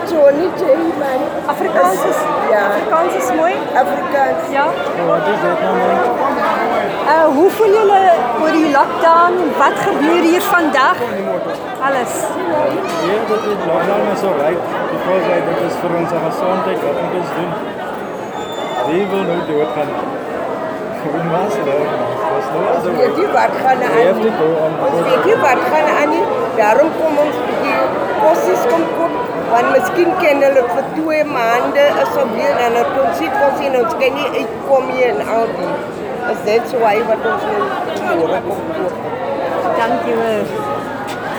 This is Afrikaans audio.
Johnny J, man. Afrikaans is, Ja. Afrikaans is mooi. Afrikaans. Ja. Wat is dit nou, man? Hoe voel julle oor die lockdown? Wat gebeur hier vandag? Alles. Ja, dat is lockdown is so right. Because dit is vir ons gesondheid wat moet ons doen. Wie wil nou doodgaan? Hoe was dit? Weet jy wat gaan aan? Ons weet nie wat gaan aan nie. Daarom kom ons die kossies kom koop. Want miskien ken hulle vir 2 maande is op weer en dan kom sit ons in ons kan nie uitkom hier en al die. Is dit so hy wat ons nou hier kom koop. Dankie hoor.